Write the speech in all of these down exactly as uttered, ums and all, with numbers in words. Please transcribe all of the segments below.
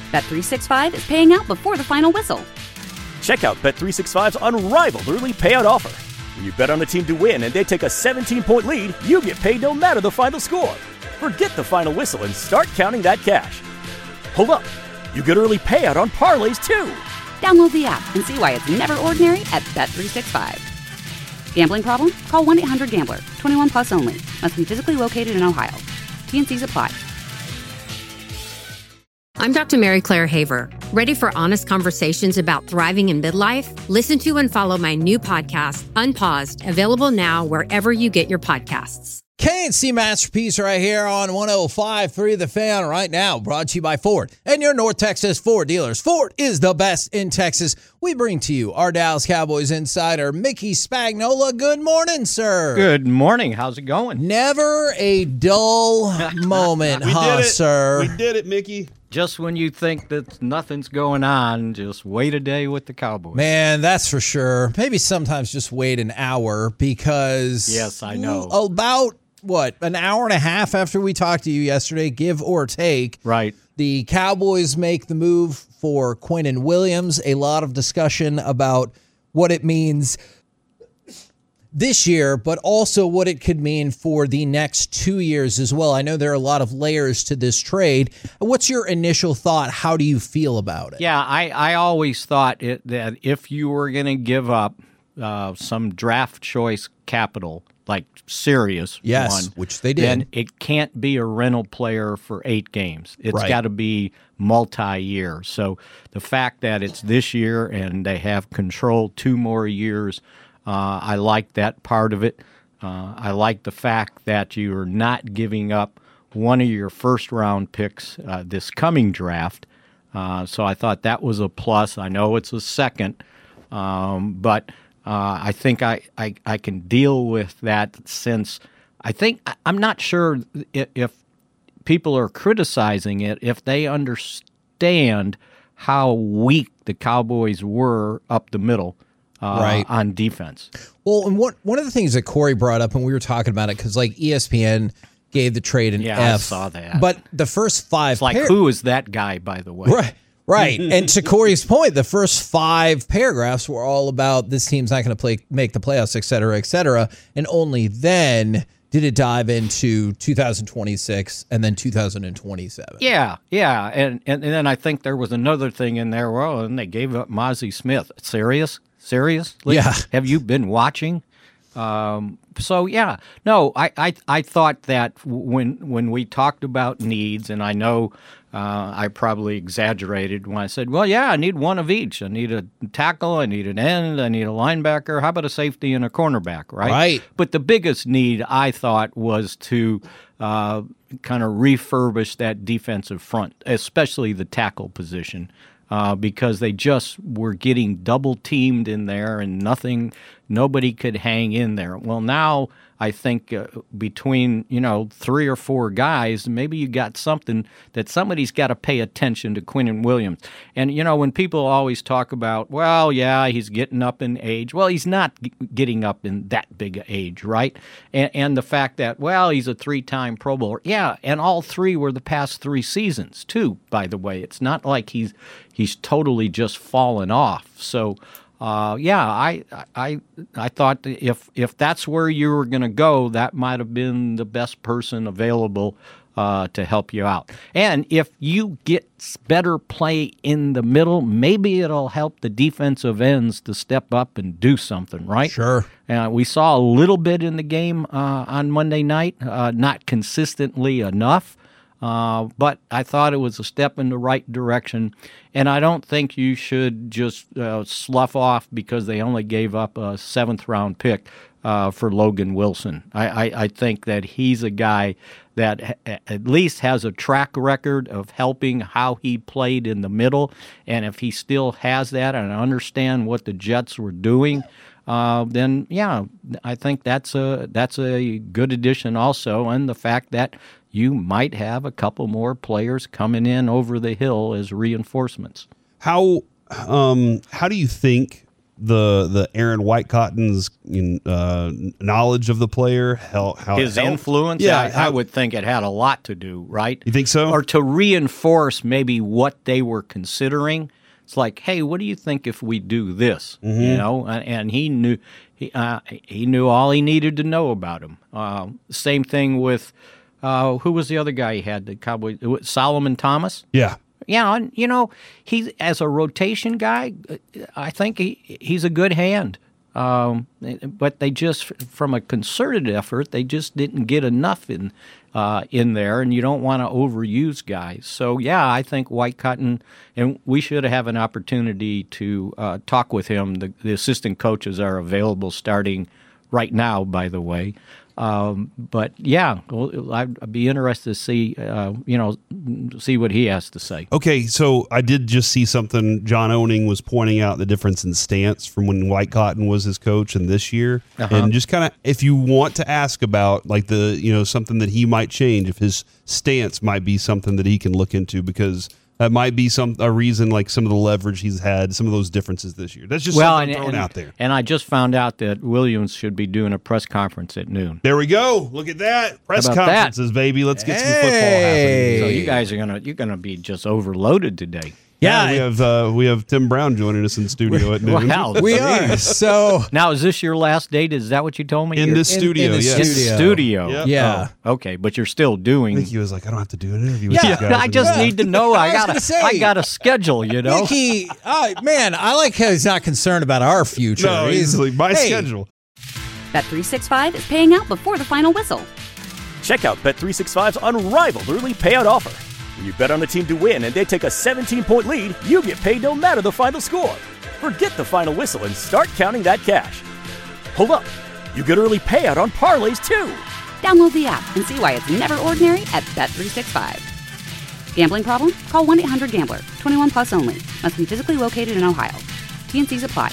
Bet three sixty-five is paying out before the final whistle. Check out Bet three sixty-five's unrivaled early payout offer. When you bet on a team to win and they take a seventeen-point lead, you get paid no matter the final score. Forget the final whistle and start counting that cash. Hold up. You get early payout on parlays, too. Download the app and see why it's never ordinary at Bet three sixty-five. Gambling problem? Call one eight hundred gambler. twenty-one plus only. Must be physically located in Ohio. T N Cs apply. I'm Doctor Mary Claire Haver. Ready for honest conversations about thriving in midlife? Listen to and follow my new podcast, Unpaused, available now wherever you get your podcasts. K and C Masterpiece right here on one oh five point three The Fan right now, brought to you by Ford and your North Texas Ford dealers. Ford is the best in Texas. We bring to you our Dallas Cowboys insider, Mickey Spagnola. Good morning, sir. Good morning. How's it going? Never a dull moment, we huh, did it. sir? We did it, Mickey. Just when you think that nothing's going on, just wait a day with the Cowboys. Man, that's for sure. Maybe sometimes just wait an hour because... Yes, I know. About, what, an hour and a half after we talked to you yesterday, give or take. Right. The Cowboys make the move for Quinnen Williams. A lot of discussion about what it means this year, but also what it could mean for the next two years as well. I know there are a lot of layers to this trade. What's your initial thought? How do you feel about it? Yeah, I, I always thought it, that if you were going to give up uh, some draft choice capital, like serious yes, one, which they did, then it can't be a rental player for eight games. It's right. got to be multi-year. So the fact that it's this year and they have control two more years, Uh, I like that part of it. Uh, I like the fact that you're not giving up one of your first-round picks uh, this coming draft. Uh, so I thought that was a plus. I know it's a second, um, but uh, I think I, I, I can deal with that since I think I'm not sure if, if people are criticizing it, if they understand how weak the Cowboys were up the middle. Uh, right. on defense. Well, and what, one of the things that Corey brought up, and we were talking about it, because like E S P N gave the trade an yeah, F. I saw that. But the first five... It's like, par- who is that guy, by the way? Right, right. And to Corey's point, the first five paragraphs were all about this team's not going to play, make the playoffs, et cetera, et cetera. And only then did it dive into two thousand twenty-six and then two thousand twenty-seven. Yeah, yeah. And, and, and then I think there was another thing in there. Well, and they gave up Mozzie Smith. Serious? Seriously? Yeah. Have you been watching? Um, so, yeah. No, I, I I thought that when when we talked about needs, and I know uh, I probably exaggerated when I said, well, yeah, I need one of each. I need a tackle, I need an end, I need a linebacker. How about a safety and a cornerback, right? Right. But the biggest need, I thought, was to uh, kind of refurbish that defensive front, especially the tackle position. Uh, because they just were getting double teamed in there and nothing, nobody could hang in there. Well, now I think uh, between, you know, three or four guys, maybe you got something that somebody's got to pay attention to Quinnen Williams. And, you know, when people always talk about, well, yeah, he's getting up in age. Well, he's not g- getting up in that big an age, right? And, and the fact that, well, he's a three-time Pro Bowler. Yeah, and all three were the past three seasons, too, by the way. It's not like he's he's totally just fallen off. So, Uh, yeah, I, I, I thought if if that's where you were going to go, that might have been the best person available uh, to help you out. And if you get better play in the middle, maybe it'll help the defensive ends to step up and do something, right? Sure. Uh, we saw a little bit in the game uh, on Monday night, uh, not consistently enough. Uh, but I thought it was a step in the right direction, and I don't think you should just uh, slough off because they only gave up a seventh-round pick uh, for Logan Wilson. I, I, I think that he's a guy that ha- at least has a track record of helping how he played in the middle, and if he still has that and I understand what the Jets were doing, Uh, then yeah, I think that's a that's a good addition also, and the fact that you might have a couple more players coming in over the hill as reinforcements. How um, how do you think the the Aaron Whitecotton's uh, knowledge of the player, how, how his influence? Yeah, I, how, I would think it had a lot to do, right? You think so? Or to reinforce maybe what they were considering. It's like, hey, what do you think if we do this? Mm-hmm. You know, and, and he knew he uh, he knew all he needed to know about him. Uh, same thing with uh, who was the other guy he had? The Cowboys, Solomon Thomas. Yeah. Yeah, and you know, he's as a rotation guy, I think he he's a good hand. Um, but they just, from a concerted effort, they just didn't get enough in uh, in there, and you don't want to overuse guys. So yeah, I think Whitecotton, and we should have an opportunity to uh, talk with him. The, the assistant coaches are available starting right now, by the way. Um, but yeah, well, I'd be interested to see, uh, you know, see what he has to say. Okay, so I did just see something. John Owning was pointing out the difference in stance from when Whitecotton was his coach and this year, uh-huh. and just kind of, if you want to ask about like the, you know, something that he might change, if his stance might be something that he can look into, because that might be some a reason, like some of the leverage he's had, some of those differences this year. That's just well, something and, thrown and, out there. And I just found out that Williams should be doing a press conference at noon. There we go. Look at that. Press conferences, that? baby. Let's get hey. some football happening. So you guys are gonna you're gonna be just overloaded today. Yeah, Yeah, we have uh, we have Tim Brown joining us in the studio at noon. Wow. we are. So Now, is this your last date? Is that what you told me? In You're- the studio, in the yes. In the studio. studio. Yep. Yeah. Oh, okay, but you're still doing. I think he was like, I don't have to do an interview with Yeah, these guys. I just anymore. need to know. I I was got gonna a, say. I got a schedule, you know. Mickey, oh, man, I like how he's not concerned about our future. No, he's like, my hey, schedule. Bet three sixty-five is paying out before the final whistle. Check out Bet three sixty-five's unrivaled early payout offer. When you bet on a team to win and they take a seventeen-point lead, you get paid no matter the final score. Forget the final whistle and start counting that cash. Hold up. You get early payout on parlays, too. Download the app and see why it's never ordinary at Bet three sixty-five. Gambling problem? Call one eight hundred gambler. twenty-one plus only. Must be physically located in Ohio. T N Cs apply.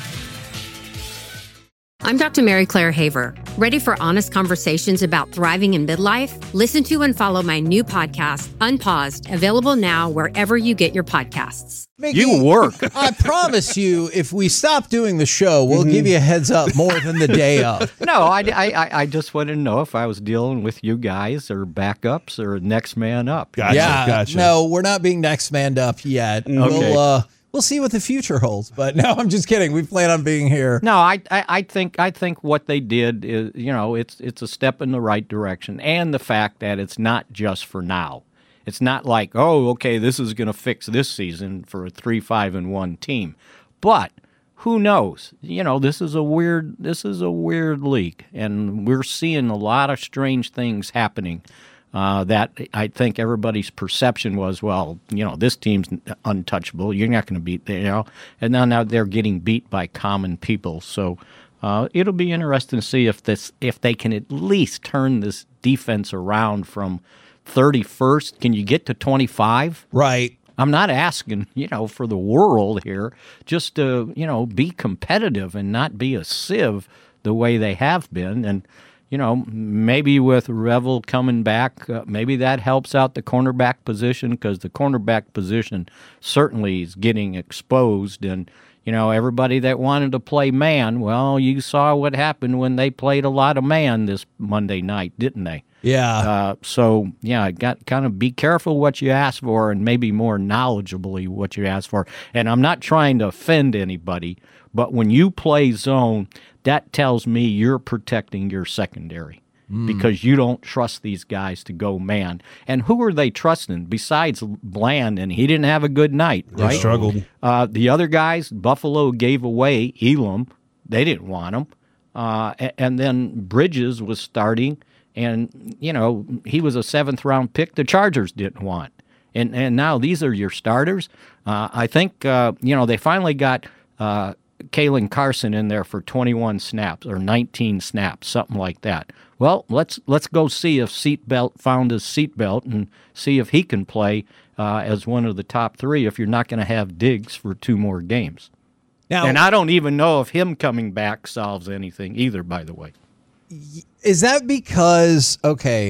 I'm Doctor Mary Claire Haver. Ready for honest conversations about thriving in midlife? Listen to and follow my new podcast, Unpaused, available now wherever you get your podcasts. Mickey, You work. I promise you, if we stop doing the show, we'll give you a heads up more than the day of. No, I, I, I just wanted to know if I was dealing with you guys or backups or next man up. Gotcha, yeah, gotcha. no, we're not being next man up yet. Okay. We'll uh, we'll see what the future holds. But no, I'm just kidding. We plan on being here. No, I, I, I think I think what they did is, you know, it's it's a step in the right direction, and the fact that it's not just for now. It's not like, oh, okay, this is going to fix this season for a three five and one team, but who knows? You know, this is a weird this is a weird league, and we're seeing a lot of strange things happening. Uh, that I think everybody's perception was, well, you know, this team's untouchable. You're not going to beat, you know, and now now they're getting beat by common people. So uh, it'll be interesting to see if this if they can at least turn this defense around from thirty-first. Can you get to twenty-five? Right. I'm not asking, you know, for the world here. Just to, you know, be competitive and not be a sieve the way they have been. And you know, maybe with Revel coming back, uh, maybe that helps out the cornerback position, because the cornerback position certainly is getting exposed. And, you know, everybody that wanted to play man, well, you saw what happened when they played a lot of man this Monday night, didn't they? Yeah. Uh, so, yeah, got kind of be careful what you ask for, and maybe more knowledgeably what you ask for. And I'm not trying to offend anybody, but when you play zone, that tells me you're protecting your secondary mm. because you don't trust these guys to go man. And who are they trusting besides Bland? And he didn't have a good night, right? They struggled. Uh, the other guys, Buffalo gave away Elam. They didn't want him. Uh, and then Bridges was starting, and, you know, he was a seventh-round pick the Chargers didn't want. And and now these are your starters. Uh, I think, uh, you know, they finally got uh, Kalen Carson in there for twenty-one snaps or nineteen snaps, something like that. Well, let's let's go see if Seatbelt found his seatbelt and see if he can play uh, as one of the top three if you're not going to have Diggs for two more games. Now, And I don't even know if him coming back solves anything either, by the way. is that because, okay,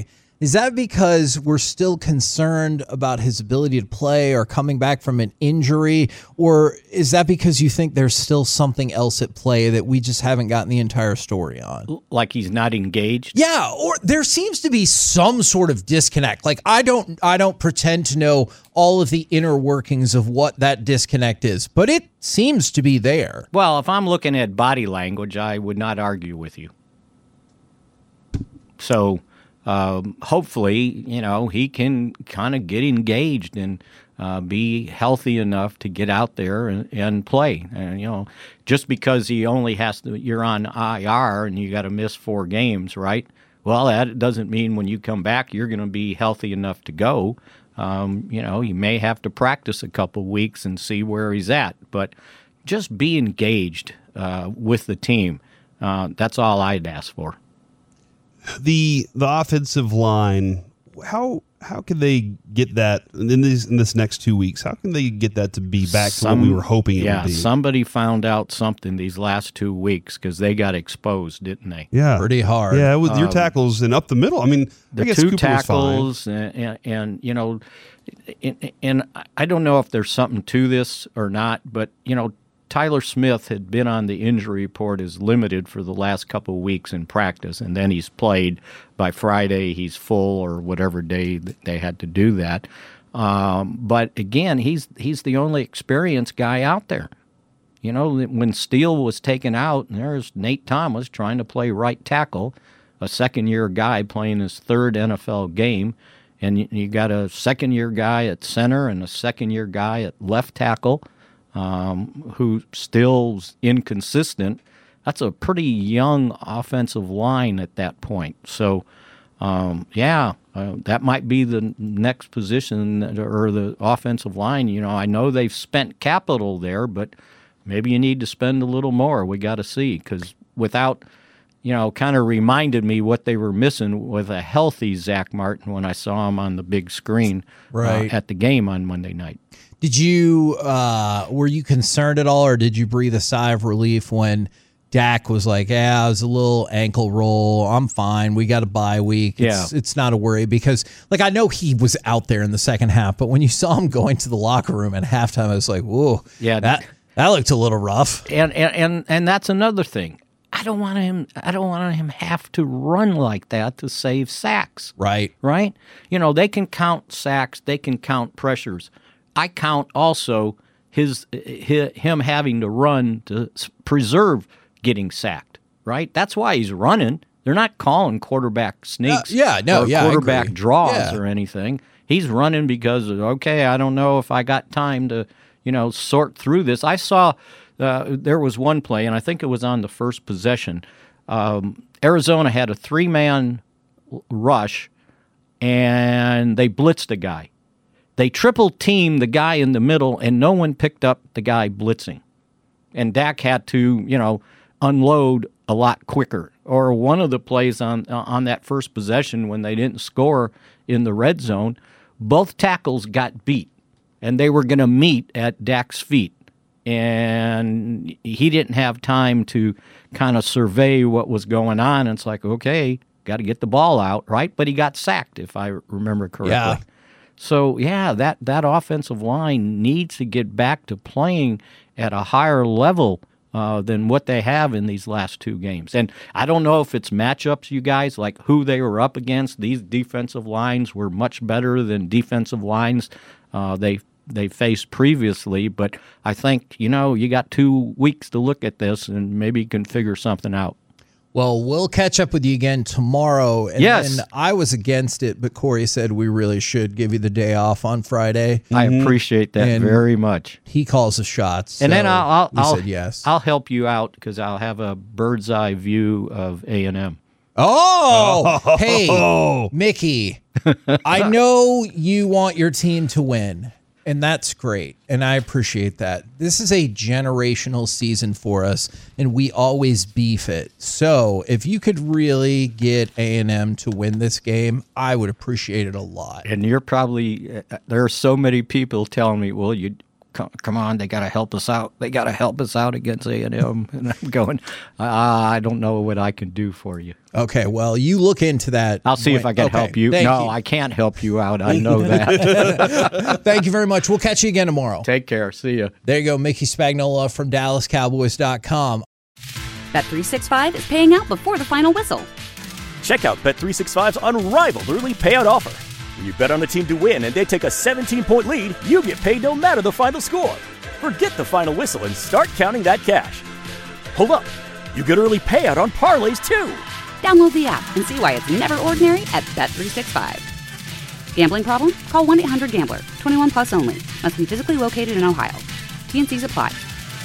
Is that because we're still concerned about his ability to play or coming back from an injury? Or is that because you think there's still something else at play that we just haven't gotten the entire story on? Like he's not engaged? Yeah, or there seems to be some sort of disconnect. Like I don't I don't pretend to know all of the inner workings of what that disconnect is, but it seems to be there. Well, if I'm looking at body language, I would not argue with you. So um, hopefully, you know, he can kind of get engaged and uh, be healthy enough to get out there and, and play. And, you know, just because he only has to, you're on I R and you got to miss four games, right? Well, that doesn't mean when you come back you're going to be healthy enough to go. Um, you know, you may have to practice a couple weeks and see where he's at. But just be engaged uh, with the team. Uh, that's all I'd ask for. The the offensive line, how how can they get that in this in this next two weeks? How can they get that to be back Some, to what we were hoping it yeah, would be? Somebody found out something these last two weeks because they got exposed, didn't they? Yeah, pretty hard. Yeah, with your Um, tackles and up the middle. I mean, The I guess two Cooper tackles, was fine. and, and, and you know, and, and I don't know if there's something to this or not, but you know, Tyler Smith had been on the injury report as limited for the last couple of weeks in practice, and then he's played. By Friday, he's full or whatever day that they had to do that. Um, but again, he's he's the only experienced guy out there. You know, when Steele was taken out, there's Nate Thomas trying to play right tackle, a second-year guy playing his third N F L game, and you, you got a second-year guy at center and a second-year guy at left tackle. Um, who still's inconsistent. That's a pretty young offensive line at that point. So, um, yeah, uh, that might be the next position that, or the offensive line. You know, I know they've spent capital there, but maybe you need to spend a little more. We got to see, because without, you know, kind of reminded me what they were missing with a healthy Zach Martin when I saw him on the big screen right. uh, at the game on Monday night. Did you, uh, were you concerned at all, or did you breathe a sigh of relief when Dak was like, yeah, it was a little ankle roll. I'm fine. We got a bye week. It's, yeah. it's not a worry because, like, I know he was out there in the second half, but when you saw him going to the locker room at halftime, I was like, whoa, yeah, that, that looked a little rough. And, and, and, and that's another thing. I don't want him, I don't want him have to run like that to save sacks. Right. Right? You know, they can count sacks. They can count pressures. I count also his, his him having to run to preserve getting sacked, right? That's why he's running. They're not calling quarterback sneaks uh, yeah, no, or yeah, quarterback draws yeah. or anything. He's running because, okay, I don't know if I got time to, you know, sort through this. I saw uh, there was one play, and I think it was on the first possession. Um, Arizona had a three-man rush, and they blitzed a guy. They triple-teamed the guy in the middle, and no one picked up the guy blitzing. And Dak had to, you know, unload a lot quicker. Or one of the plays on on that first possession when they didn't score in the red zone, both tackles got beat, and they were going to meet at Dak's feet. And he didn't have time to kind of survey what was going on. And it's like, okay, got to get the ball out, right? But he got sacked, if I remember correctly. Yeah. So, yeah, that, that offensive line needs to get back to playing at a higher level uh, than what they have in these last two games. And I don't know if it's matchups, you guys, like who they were up against. These defensive lines were much better than defensive lines uh, they they faced previously. But I think, you know, you got two weeks to look at this and maybe you can figure something out. Well, we'll catch up with you again tomorrow. And yes. then I was against it, but Corey said we really should give you the day off on Friday. I appreciate that And very much. He calls the shots. And so then I'll I'll, we I'll, said yes. I'll help you out because I'll have a bird's eye view of A and M. Oh, hey, Mickey, I know you want your team to win, and that's great, and I appreciate that. This is a generational season for us, and we always beef it. So if you could really get A and M to win this game, I would appreciate it a lot. And you're probably uh, there are so many people telling me, well, you come, come on, they got to help us out. They got to help us out against A and M. And I'm going, I, I don't know what I can do for you. Okay, well, you look into that. I'll see if I can okay, help you. thank No, you. I can't help you out. I know that. Thank you very much. We'll catch you again tomorrow. Take care. See ya. There you go, Mickey Spagnola from Dallas Cowboys dot com. Bet three sixty-five is paying out before the final whistle. Check out Bet three sixty-five's unrivaled early payout offer. When you bet on a team to win and they take a seventeen-point lead, you get paid no matter the final score. Forget the final whistle and start counting that cash. Hold up. You get early payout on parlays, too. Download the app and see why it's never ordinary at Bet three sixty-five. Gambling problem? Call one eight hundred gambler. twenty-one plus only. Must be physically located in Ohio. T N Cs apply.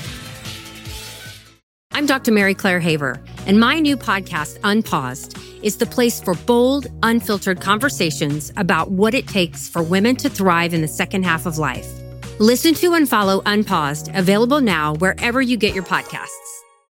I'm Doctor Mary Claire Haver, and my new podcast, Unpaused, is the place for bold, unfiltered conversations about what it takes for women to thrive in the second half of life. Listen to and follow Unpaused, available now wherever you get your podcasts.